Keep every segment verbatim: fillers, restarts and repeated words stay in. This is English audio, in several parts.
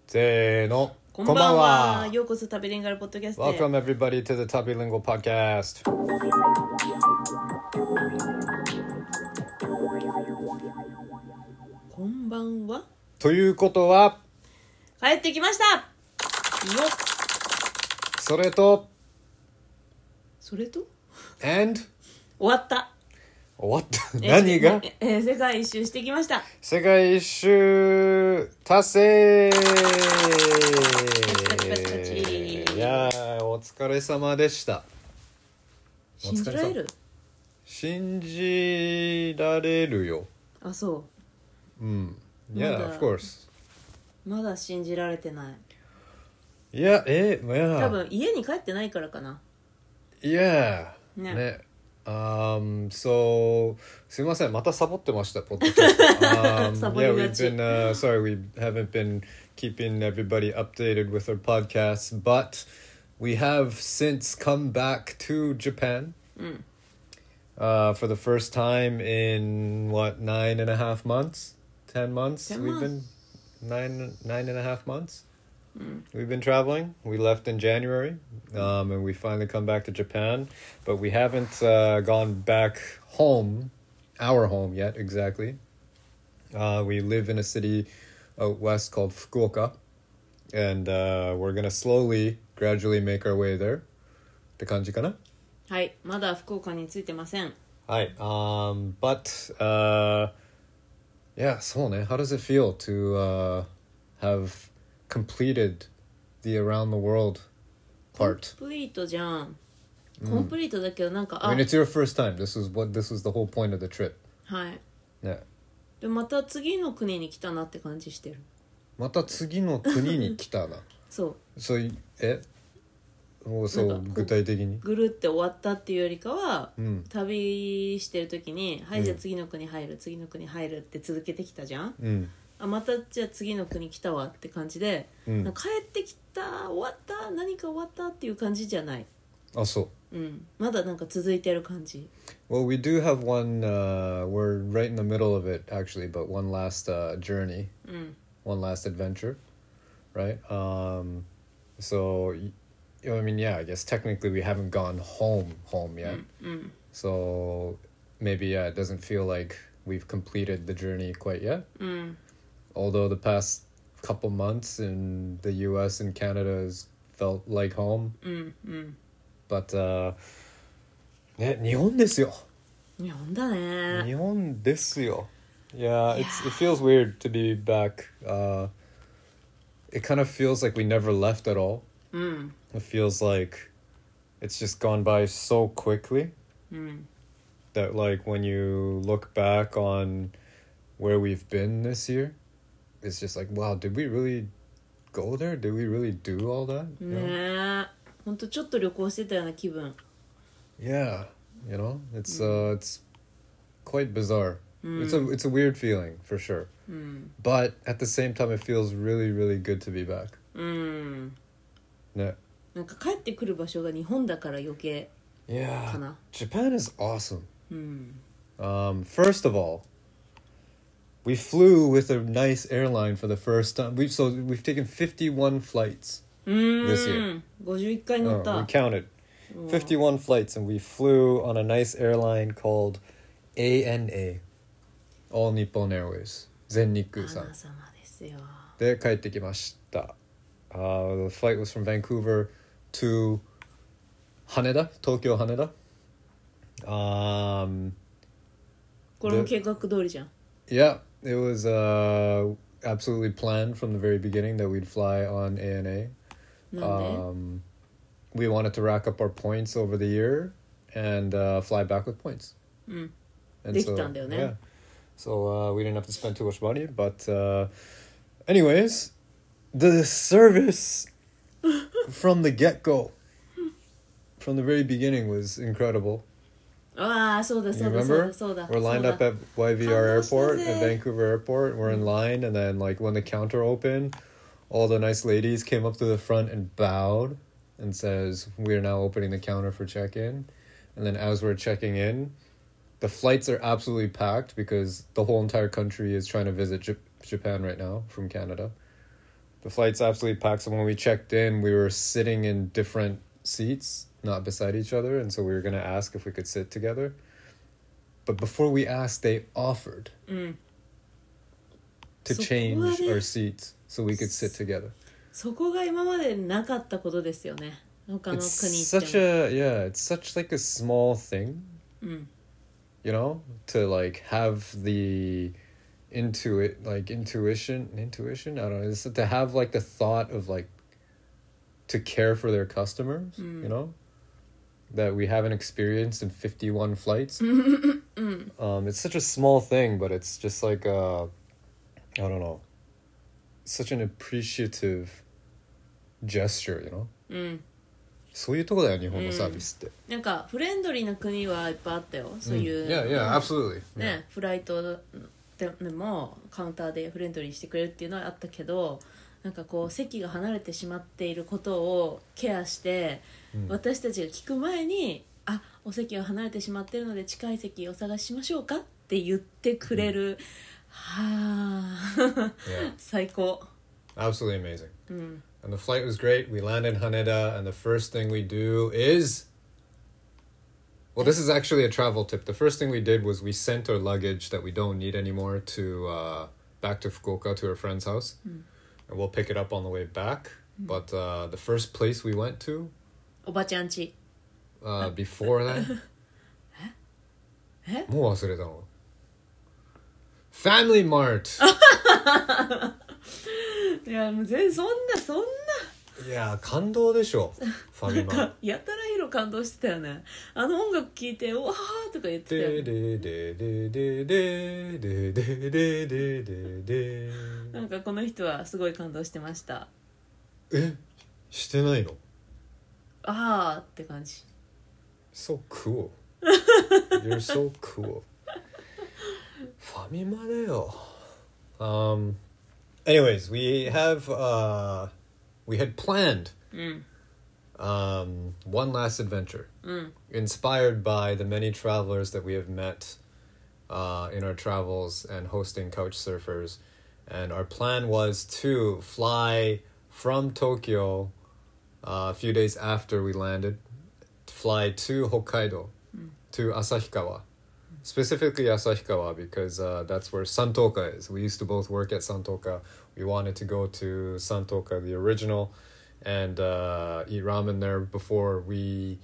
せーの、 こんばんは。ようこそ旅リンガルポッドキャストへ。 Welcome everybody to the Tabilingual Podcast. こんばんは。 ということは、 帰ってきましたよっ。 それと、 それと and 終わった。 終わった。 え何がええ世界一周してきました。 世界一周達成。 パチパチパチパチ。 いやー、お疲れ様でした。 信じられる？ 信じられるよ。 あ、そうん。 ま Yeah, だ of course. う。まだ信じられてない。 いや、え、いや。 多分家に帰ってないからかな。 Yeah. ね。 ね。Um, so すいませんまたサボってましたポッドキャスト。um, サボり yeah, が we've ち。 been uh, sorry we haven't been keeping everybody updated with our podcasts, but we have since come back to Japan mm. uh, for the first time in what nine and a half months, ten months. ten We've months. been nine nine and a half months.、mm. We've been traveling. We left in January, um, and we finally come back to Japan. But we haven't uh, gone back home, our home yet, exactly. Uh, we live in a city out west called Fukuoka. And uh, we're going to slowly, gradually make our way there. って感じかな？ はい、まだ福岡に着いてません。 はい。Um, but, uh, yeah, そうね。How does it feel to uh, have completed the around the world part? コンプリートじゃん。コンプリートだけどなんか、 I mean, it's your first time. This was what this was the whole point of the trip. はい。 ね。 でまた次の国に来たなって感じしてる。 また次の国に来たな。 そう。 そう、え？もうそう具体的に。 ぐるって終わったっていうよりかは、 うん、 旅してる時に、はい、じゃあ次の国入る、うん、次の国入るって続けてきたじゃん。 うん。 あ、またじゃあ次の国来たわって感じで、 うん、 なんか帰ってきた、終わった、何か終わったっていう感じじゃない。 あ、そう。 うん、まだなんか続いてる感じ。 Well, we do have one, uh, we're right in the middle of it actually, but one last uh, journey, うん、 one last adventure, right? Um, so, I mean, yeah, I guess technically we haven't gone home, home yet. うんうん、 So, maybe, yeah, it doesn't feel like we've completed the journey quite yet. うん、 Although the past couple months in the U S and Canada has felt like home. うんうん、 But, uh, ね、日本ですよ。 日本だね。 日本ですよ。Yeah, it's, it feels weird to be back. Uh, it kind of feels like we never left at all. うん、 It feels like it's just gone by so quickly. うん、 That like when you look back on where we've been this year, it's just like, wow, did we really go there? Did we really do all that? ねえ、ほんとちょっと旅行してたような気分。 Yeah, you know, it's uh, it's quite bizarre. Mm. It's a it's a weird feeling for sure. Mm. But at the same time, it feels really really good to be back. うん。 ね。 なんか帰ってくる場所が日本だから余計 Yeah, かな。 Japan is awesome. うん。 Um, first of all, we flew with a nice airline for the first time. We so we've taken fifty-one flights うーん。 this year. ごじゅういっかい乗っ Oh, た。 we counted fifty-one flights, and we flew on a nice airline called A N A, All Nippon Airways. 全日空さん。 花様ですよ。 で帰ってきました。Uh, the flight was from Vancouver to Haneda, Tokyo Haneda. Um, これも計画通りじゃん。 yeah, it was uh, absolutely planned from the very beginning that we'd fly on A N A. なんで、 Um, we wanted to rack up our points over the year and uh, fly back with points. うん。 And できたんだよね。 yeah. So uh, we didn't have to spend too much money. But uh, anyways, the service from the get-go, from the very beginning, was incredible. ああ、そうだ You そうだそう remember? だそうだ。 We're lined そうだ up at Y V R Airport, at 感動したぜ。 Vancouver Airport. We're in line, and then like when the counter opened, all the nice ladies came up to the front and bowed and says, "We are now opening the counter for check-in." And then as we're checking in, the flights are absolutely packed because the whole entire country is trying to visit J- Japan right now from Canada. The flight's absolutely packed. So when we checked in, we were sitting in different seats, not beside each other. And so we were going to ask if we could sit together. But before we asked, they offered mm. to change our seats so we could sit together. そこが今までなかったことですよね。他の国 It's 行って such も。 a, yeah, it's such like a small thing, うん。 you know, to like have the intuit, like intuition, intuition, I don't know, it's to have like the thought of like, to care for their customers, Mm. you know, that we haven't experienced in fifty-one flights. um, it's such a small thing, but it's just like, uh, I don't know, such an appreciative gesture, you know? うん。 そういうとこだよ、日本のサービスって。 なんかフレンドリーな国はいっぱいあったよ。そういう。 Yeah, yeah, absolutely. ね、フライトでもカウンターでフレンドリーしてくれるっていうのはあったけど、なんかこう席が離れてしまっていることをケアして、うん、私たちが聞く前に、あ、お席が離れてしまっているので近い席をお探ししましょうかって言ってくれる。うん、はあ、yeah. 最高。 Absolutely amazing. うん。 And the flight was great. We landed in Haneda, and the first thing we do is... Well, this is actually a travel tip. The first thing we did was we sent our luggage that we don't need anymore to uh, back to Fukuoka to our friend's house. Mm. And we'll pick it up on the way back. Mm. But uh, the first place we went to... おばちゃんち。 Uh, before that... え？ もう忘れたの。Family Mart! いやもう全然そんなそんな。 いや感動でしょファミマ。 やたらヒロ感動してたよね。あの音楽聴いてわーとか言ってたよね。ででででででででででで。なんかこの人はすごい感動してました。 え、してないの？ あーって感じ。 So cool. You're so cool. ファミマだよ。Um. Anyways, we have uh, we had planned mm. um, one last adventure, mm. inspired by the many travelers that we have met uh, in our travels and hosting couch surfers, and our plan was to fly from Tokyo uh, a few days after we landed, to fly to Hokkaido, mm. to Asahikawa. Specifically Asahikawa because uh, that's where Santoka is. We used to both work at Santoka. We wanted to go to Santoka, the original, and uh, eat ramen there before we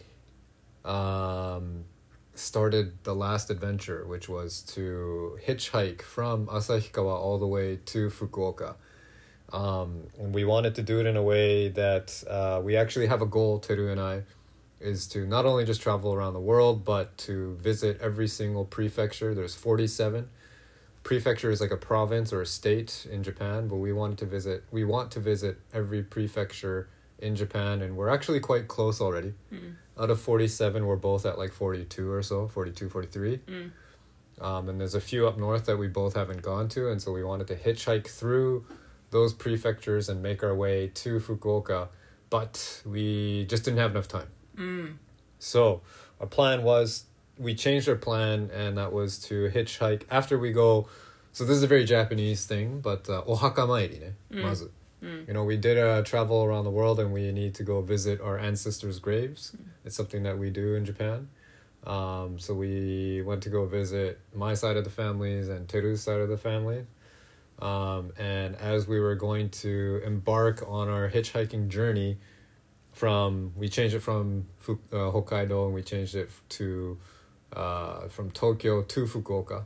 um, started the last adventure, which was to hitchhike from Asahikawa all the way to Fukuoka. Um, and we wanted to do it in a way that uh, we actually have a goal, Teru and I, is to not only just travel around the world, but to visit every single prefecture. There's forty-seven. Prefecture is like a province or a state in Japan, but we wanted to visit, we want to visit every prefecture in Japan, and we're actually quite close already. Mm. Out of forty-seven, we're both at like forty-two or so, forty-two, forty-three. Mm. Um, and there's a few up north that we both haven't gone to, and so we wanted to hitchhike through those prefectures and make our way to Fukuoka, but we just didn't have enough time. Mm. So our plan was, we changed our plan, and that was to hitchhike after we go. So this is a very Japanese thing, but uh, ohaka mairi ne, mm. mazu. Mm. You know, we did a travel around the world, and we need to go visit our ancestors' graves. Mm. It's something that we do in Japan. Um, so we went to go visit my side of the families and Teru's side of the family. Um, and as we were going to embark on our hitchhiking journey, from we changed it from Fu- uh, Hokkaido, and we changed it to uh, from Tokyo to Fukuoka.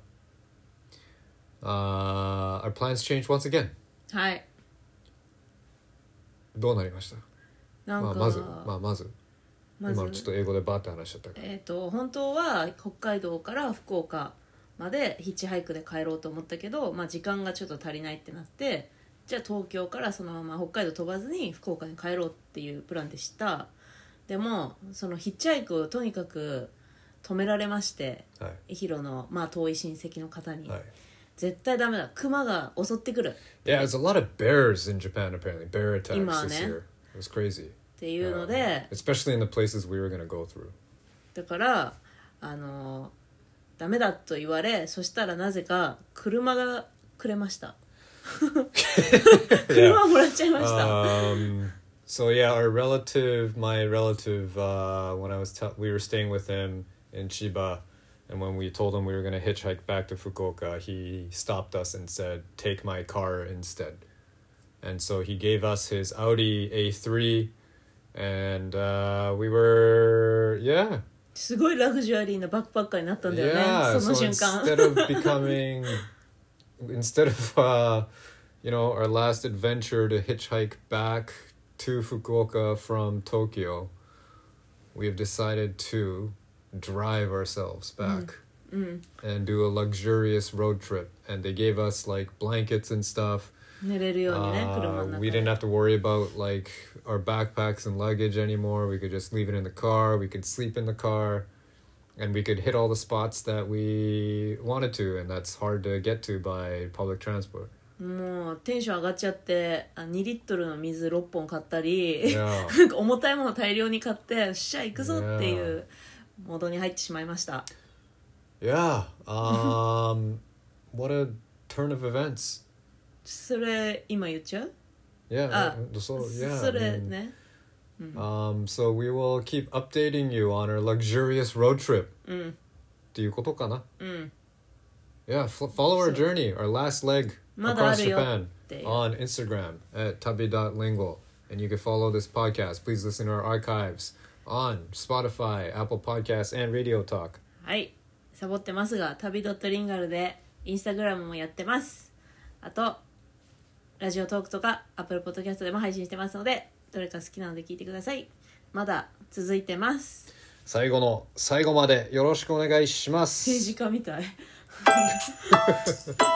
Uh, our plans changed once again. はい。 どうなりました？ なんか、 まあ、まず、まあ、まず、 まず今ちょっと英語でバーって話しちゃったけど。 えっと、本当は北海道から福岡までヒッチハイクで帰ろうと思ったけど、まあ、時間がちょっと足りないってなって、じゃあ東京からそのまま北海道飛ばずに福岡に帰ろうっていうプランでした。でもそのヒッチハイクをとにかく止められまして、 はい、 ヒロの、まあ、遠い親戚の方に、 はい、 絶対ダメだ、クマが襲ってくる。 Yeah, there's a lot of bears in Japan apparently. Bear attacks 今 this ね year. It was crazy. っていうので、 uh, especially in the places we were going to go through. だからあのダメだと言われ、そしたらなぜか車がくれました。 車もらっちゃいました。 Um, so yeah, our relative, my relative, uh, when I was t- we were staying with him in Chiba, and when we told him we were going to hitchhike back to Fukuoka, he stopped us and said, "Take my car instead." And so he gave us his Audi A three, and uh, we were, yeah. すごいラグジュアリーなバックパッカーになったんだよね、 Yeah, その so 瞬間。 instead of becoming, instead of, uh, you know, our last adventure to hitchhike back to Fukuoka from Tokyo, we have decided to drive ourselves back mm. Mm. and do a luxurious road trip. And they gave us like blankets and stuff. 寝れるようにね、 Uh, 車の中 we で。 didn't have to worry about like our backpacks and luggage anymore. We could just leave it in the car. We could sleep in the car, and we could hit all the spots that we wanted to, and that's hard to get to by public transport. もうテンション上がっちゃってあにリットルの水ろっぽん買ったり、 Yeah. なんか重たいもの大量に買ってよっしゃ行くぞっていうモードに入ってしまいました。 Yeah. Um, what a turn of events. それ今言っちゃう？ Yeah. あ、 So, yeah. そ I れ mean, ね。 Um, so we will keep updating you on our luxurious road trip. うん。 っていうことかな？ うん。 Yeah, f- follow our journey, our last leg まだあ across るよ Japan っていう on Instagram at tabi dot lingual. And you can follow this podcast. Please listen to our archives on Spotify, Apple Podcasts, and Radio Talk. はい、サボってますが旅ドットリンガルでインスタグラムもやってます。あとラジオトークとか Apple Podcast でも配信してますので、どれか好きなので聞いてください。まだ続いてます。 最後の最後までよろしくお願いします。 政治家みたい